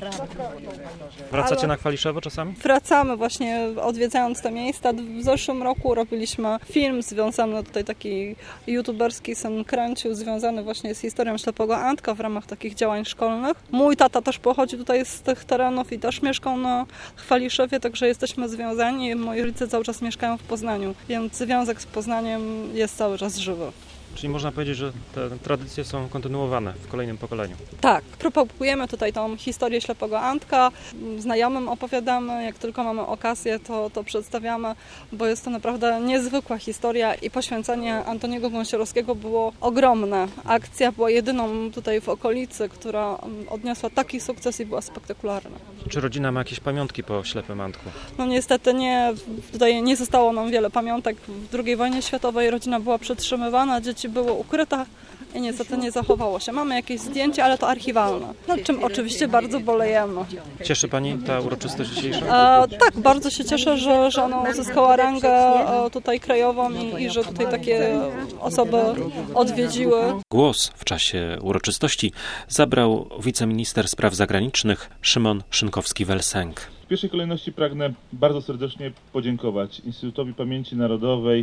Wracacie na Chwaliszewo czasami? Wracamy właśnie, odwiedzając te miejsca. W zeszłym roku robiliśmy film związany, tutaj taki youtuberski syn kręcił, związany właśnie z historią ślepego Antka w ramach takich działań szkolnych. Mój tata też pochodzi tutaj z tych terenów i też mieszkał na Chwaliszewie, także jesteśmy związani. Moi rodzice cały czas mieszkają w Poznaniu, więc związek z Poznaniem jest cały czas żywy. Czyli można powiedzieć, że te tradycje są kontynuowane w kolejnym pokoleniu. Tak, propagujemy tutaj tą historię ślepego Antka, znajomym opowiadamy, jak tylko mamy okazję, to przedstawiamy, bo jest to naprawdę niezwykła historia i poświęcenie Antoniego Gąsiorowskiego było ogromne. Akcja była jedyną tutaj w okolicy, która odniosła taki sukces i była spektakularna. Czy rodzina ma jakieś pamiątki po ślepym Antku? No niestety nie, tutaj nie zostało nam wiele pamiątek. W II wojnie światowej rodzina była przetrzymywana, dzieci były ukryte i niestety nie zachowało się. Mamy jakieś zdjęcie, ale to archiwalne, nad czym oczywiście bardzo bolejemy. Cieszy Pani ta uroczystość dzisiejsza? Tak, bardzo się cieszę, że ona uzyskała rangę tutaj krajową i że tutaj takie osoby odwiedziły. Głos w czasie uroczystości zabrał wiceminister spraw zagranicznych Szymon Szynkowski-Welsenk. W pierwszej kolejności pragnę bardzo serdecznie podziękować Instytutowi Pamięci Narodowej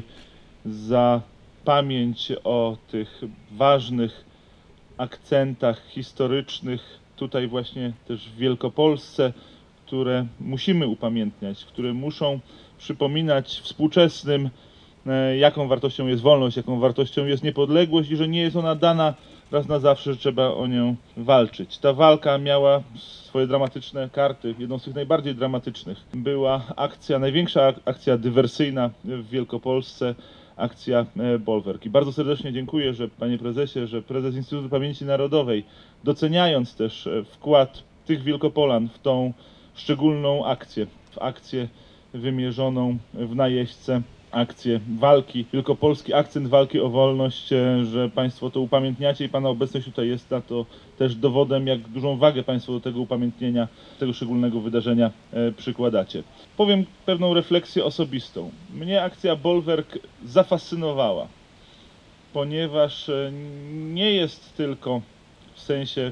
za pamięć o tych ważnych akcentach historycznych tutaj właśnie też w Wielkopolsce, które musimy upamiętniać, które muszą przypominać współczesnym, jaką wartością jest wolność, jaką wartością jest niepodległość i że nie jest ona dana raz na zawsze, że trzeba o nią walczyć. Ta walka miała swoje dramatyczne karty. Jedną z tych najbardziej dramatycznych była akcja, największa akcja dywersyjna w Wielkopolsce, akcja Bolwerk. I bardzo serdecznie dziękuję, że panie prezesie, że prezes Instytutu Pamięci Narodowej, doceniając też wkład tych Wielkopolan w tą szczególną akcję, w akcję wymierzoną w Najeźdźce, akcję walki wielkopolskiej, akcent walki o wolność, że państwo to upamiętniacie i pana obecność tutaj jest na to też dowodem, jak dużą wagę państwo do tego upamiętnienia, tego szczególnego wydarzenia przykładacie. Powiem pewną refleksję osobistą. Mnie akcja Bolwerk zafascynowała, ponieważ nie jest tylko w sensie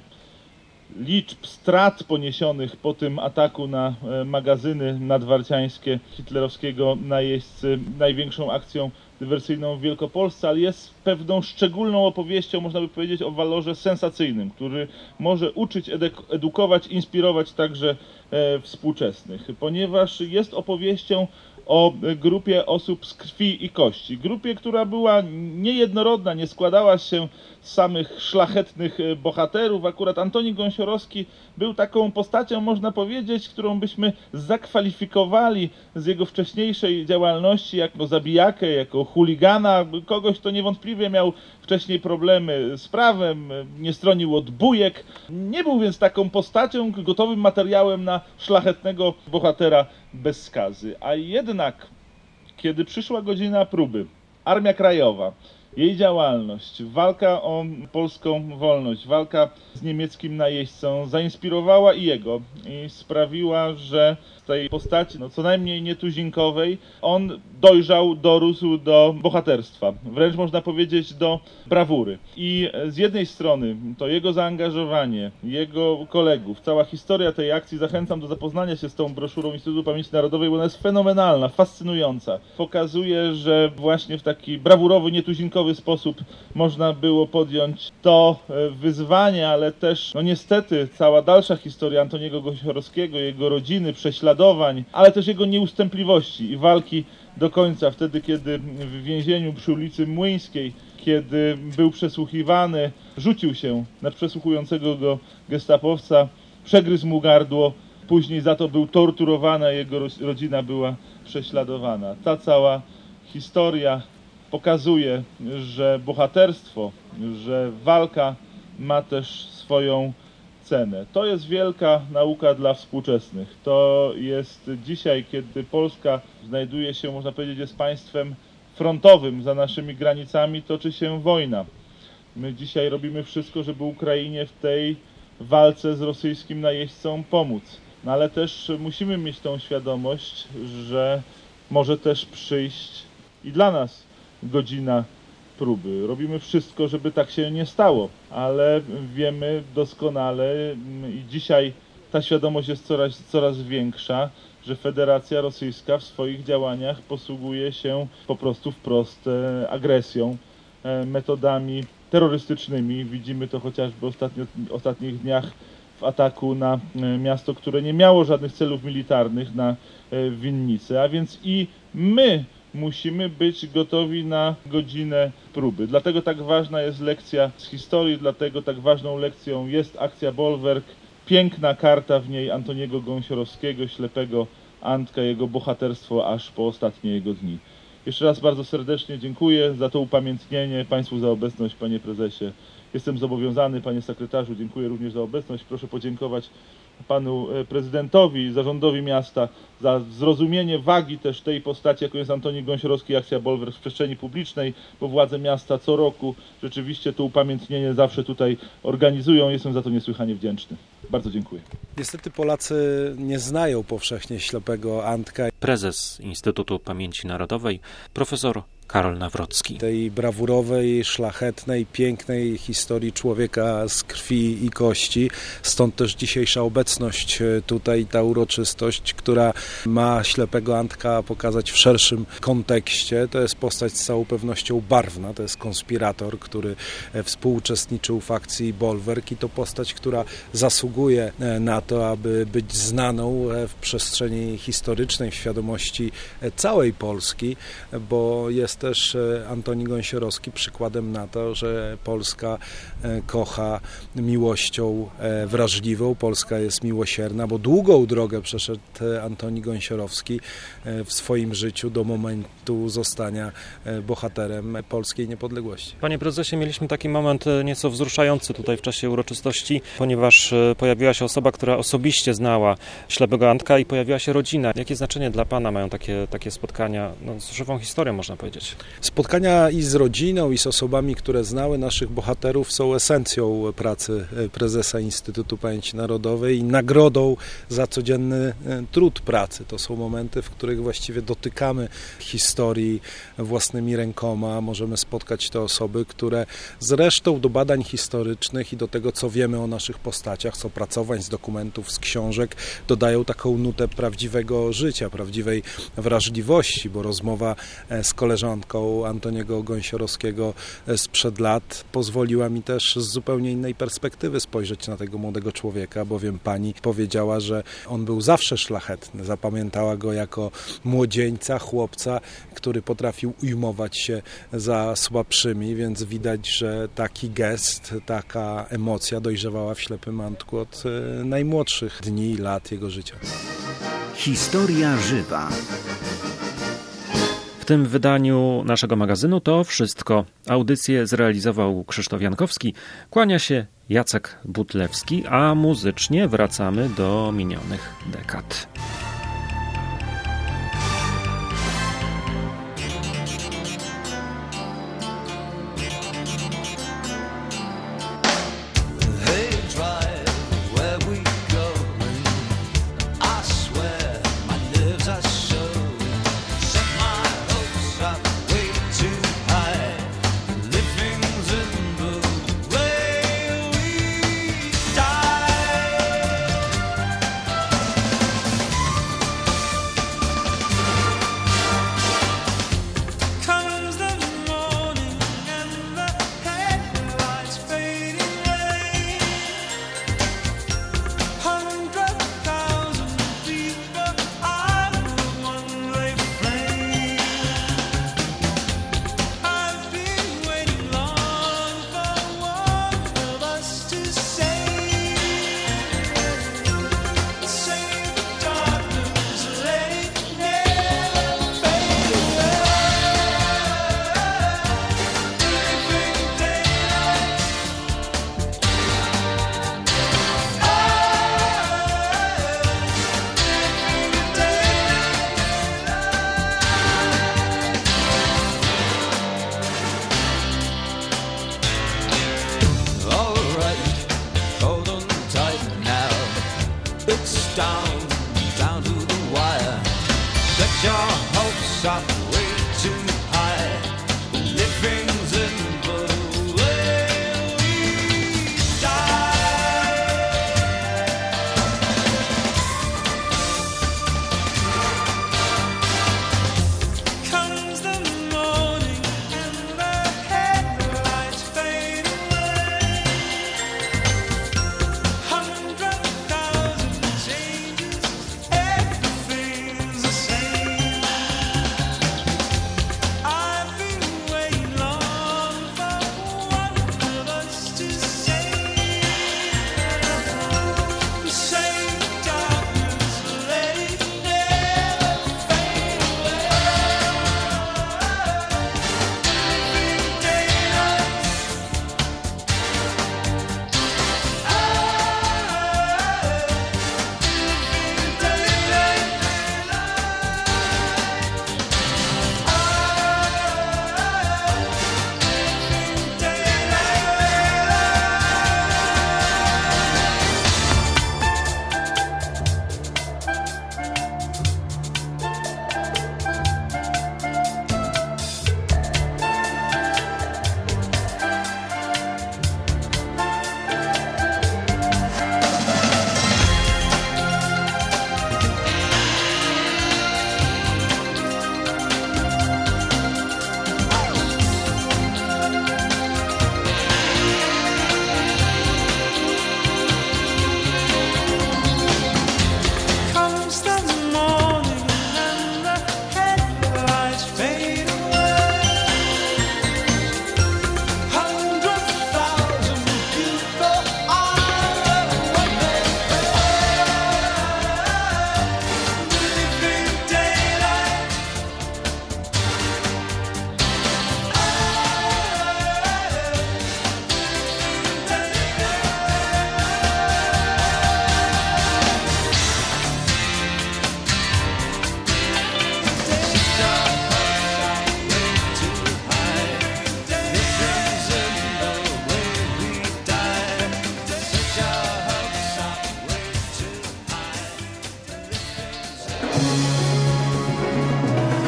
liczb strat poniesionych po tym ataku na magazyny nadwarciańskie hitlerowskiego najeźdźcy największą akcją dywersyjną w Wielkopolsce, ale jest pewną szczególną opowieścią, można by powiedzieć, o walorze sensacyjnym, który może uczyć, edukować, inspirować także współczesnych, ponieważ jest opowieścią o grupie osób z krwi i kości. Grupie, która była niejednorodna, nie składała się z samych szlachetnych bohaterów. Akurat Antoni Gąsiorowski był taką postacią, można powiedzieć, którą byśmy zakwalifikowali z jego wcześniejszej działalności jako zabijakę, jako chuligana, kogoś, kto niewątpliwie miał wcześniej problemy z prawem, nie stronił od bujek. Nie był więc taką postacią, gotowym materiałem na szlachetnego bohatera bez skazy. A jednak, kiedy przyszła godzina próby, Armia Krajowa, jej działalność, walka o polską wolność, walka z niemieckim najeźdźcą zainspirowała i jego i sprawiła, że z tej postaci, co najmniej nietuzinkowej, on dojrzał, dorósł do bohaterstwa, wręcz można powiedzieć do brawury. I z jednej strony to jego zaangażowanie, jego kolegów, cała historia tej akcji, zachęcam do zapoznania się z tą broszurą Instytutu Pamięci Narodowej, bo ona jest fenomenalna, fascynująca. Pokazuje, że właśnie w taki brawurowy, nietuzinkowy sposób można było podjąć to wyzwanie, ale też, niestety, cała dalsza historia Antoniego Gąsiorowskiego, jego rodziny, prześladowań, ale też jego nieustępliwości i walki do końca, wtedy kiedy w więzieniu przy ulicy Młyńskiej, kiedy był przesłuchiwany, rzucił się na przesłuchującego go gestapowca, przegryzł mu gardło, później za to był torturowany, a jego rodzina była prześladowana. Ta cała historia pokazuje, że bohaterstwo, że walka ma też swoją cenę. To jest wielka nauka dla współczesnych. To jest dzisiaj, kiedy Polska znajduje się, można powiedzieć, jest państwem frontowym, za naszymi granicami toczy się wojna. My dzisiaj robimy wszystko, żeby Ukrainie w tej walce z rosyjskim najeźdźcą pomóc. No ale też musimy mieć tą świadomość, że może też przyjść i dla nas godzina próby. Robimy wszystko, żeby tak się nie stało, ale wiemy doskonale i dzisiaj ta świadomość jest coraz większa, że Federacja Rosyjska w swoich działaniach posługuje się po prostu wprost agresją, metodami terrorystycznymi. Widzimy to chociażby w ostatnich dniach w ataku na miasto, które nie miało żadnych celów militarnych, na Winnicę, a więc i my musimy być gotowi na godzinę próby. Dlatego tak ważna jest lekcja z historii, dlatego tak ważną lekcją jest akcja Bolwerk. Piękna karta w niej Antoniego Gąsiorowskiego, ślepego Antka, jego bohaterstwo aż po ostatnie jego dni. Jeszcze raz bardzo serdecznie dziękuję za to upamiętnienie, Państwu za obecność, Panie Prezesie. Jestem zobowiązany, Panie Sekretarzu, dziękuję również za obecność. Proszę podziękować Panu Prezydentowi, zarządowi miasta za zrozumienie wagi też tej postaci, jaką jest Antoni Gąsiorowski, akcja Bolwerk w przestrzeni publicznej, bo władze miasta co roku rzeczywiście to upamiętnienie zawsze tutaj organizują. Jestem za to niesłychanie wdzięczny. Bardzo dziękuję. Niestety Polacy nie znają powszechnie ślepego Antka. Prezes Instytutu Pamięci Narodowej, profesor Karol Nawrocki. Tej brawurowej, szlachetnej, pięknej historii człowieka z krwi i kości. Stąd też dzisiejsza obecność tutaj, ta uroczystość, która ma ślepego Antka pokazać w szerszym kontekście. To jest postać z całą pewnością barwna, to jest konspirator, który współuczestniczył w akcji Bolwerk i to postać, która zasługuje na to, aby być znaną w przestrzeni historycznej, w świadomości całej Polski, bo jest jest też Antoni Gąsiorowski przykładem na to, że Polska kocha miłością wrażliwą, Polska jest miłosierna, bo długą drogę przeszedł Antoni Gąsiorowski w swoim życiu do momentu zostania bohaterem polskiej niepodległości. Panie prezesie, mieliśmy taki moment nieco wzruszający tutaj w czasie uroczystości, ponieważ pojawiła się osoba, która osobiście znała ślepego Antka i pojawiła się rodzina. Jakie znaczenie dla pana mają takie spotkania z żywą historią, można powiedzieć? Spotkania i z rodziną, i z osobami, które znały naszych bohaterów, są esencją pracy prezesa Instytutu Pamięci Narodowej i nagrodą za codzienny trud pracy. To są momenty, w których właściwie dotykamy historii własnymi rękoma. Możemy spotkać te osoby, które zresztą do badań historycznych i do tego, co wiemy o naszych postaciach, z opracowań, z dokumentów, z książek, dodają taką nutę prawdziwego życia, prawdziwej wrażliwości, bo rozmowa z koleżanką Antoniego Gąsiorowskiego sprzed lat pozwoliła mi też z zupełnie innej perspektywy spojrzeć na tego młodego człowieka, bowiem pani powiedziała, że on był zawsze szlachetny. Zapamiętała go jako młodzieńca, chłopca, który potrafił ujmować się za słabszymi, więc widać, że taki gest, taka emocja dojrzewała w ślepym Antku od najmłodszych dni i lat jego życia. Historia żywa. W tym wydaniu naszego magazynu to wszystko. Audycję zrealizował Krzysztof Jankowski, kłania się Jacek Butlewski, a muzycznie wracamy do minionych dekad.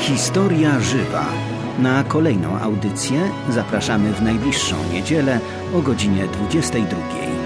Historia żywa. Na kolejną audycję zapraszamy w najbliższą niedzielę o godzinie 22.